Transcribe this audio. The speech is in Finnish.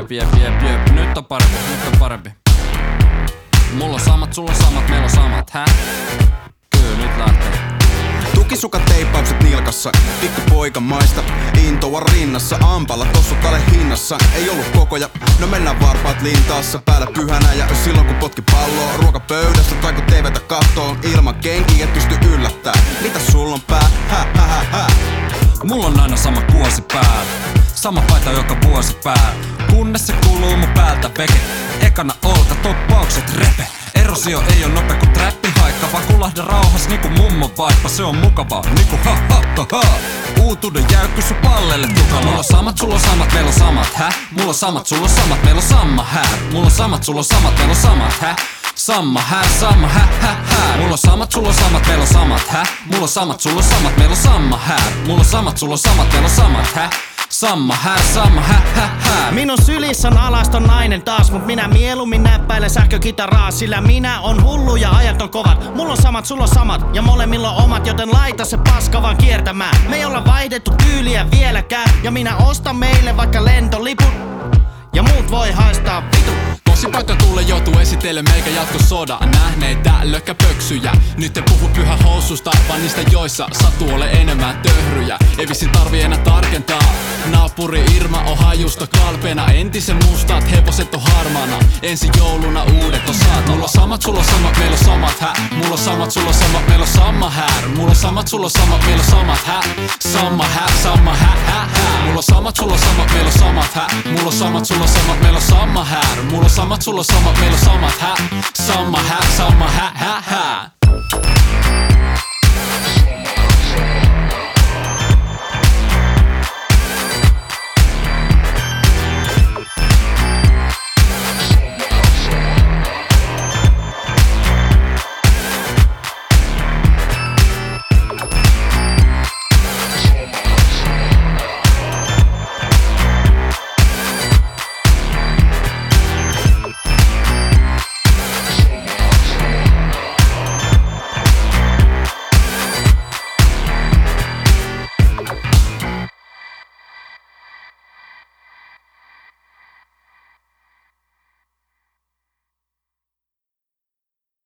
Jep. Nyt on parempi. Mulla on samat, sulla on samat, meillä on samat, hä? Kyllä, nyt lähtee. Tukisukat teippaukset nilkassa, pikkupoika maista, intoa rinnassa, ampalla tossut ale hinnassa. Ei ollut kokoja, no mennään varpaat lintaassa, päällä pyhänä ja silloin kun potki palloa, ruoka pöydässä tai kun TVtä kattoo, ilman kenkiä et pysty yllättää. Mitä sulla on pää? Hä? Mulla on aina sama kuosi päällä, sama paita joka vuosi päällä, kunnes se kuuluu mun päältä veke. Ekana olka, toppaukset repe. Erosio ei oo nopea kuin trappihaikka, vaan kulahda rauhas niinku mummon vaippa. Se on mukavaa niinku ha. Uutuuden jäykkyys on pallelle tukala. Mulla on samat, sulla on samat, meillä on samat, hä? Mulla on samat, sulla on samat, meillä on samma hää. Mulla on samat, sulla on samat, meillä on samat, hä? Samma hää. Mulla on samat, sulla on samat, meillä on samat, hä? Mulla on samat, sulla on samat, meillä on samma hää. Mulla on samat, sulla on samat, meillä on samat, hä? Samma hää. Minun sylissä on alaston nainen taas, mut minä mieluummin näppäilen sähkökitaraa, sillä minä on hullu ja ajat on kovat. Mulla on samat, sulla on samat ja molemmilla on omat, joten laita se paska vaan kiertämään. Me ei olla vaihdettu tyyliä vieläkään, ja minä ostan meille vaikka lentoliput, ja muut voi haistaa vitu. Tossipoika tulle joutuu esitelle meikä jatko soda. Nähneitä lökkäpöksyjä. Nyt en puhu pyhä housusta, vaan niistä joissa sattuu ole enemmän töhryjä. Ei vissiin tarvii enää tarkentaa. Naapuri Irma on hajusta kalpeena. Entisen mustat hevoset on harmaana. Ensi jouluna uudet on saatava. Mulla on samat, sulla on samat, meillä on samat, hä? Mulla on samat, sulla on samat, meillä on samma här. Mulla on samat, sulla on samat, meillä on samat, hä? Samma hä. Mulla on samat, sulla on samat, meillä on samat, hä? Mulla on samat, sulla on samat, meillä on samma här. Mulla on samat, sulla on samat, meillä on samat, hä? Samma hä.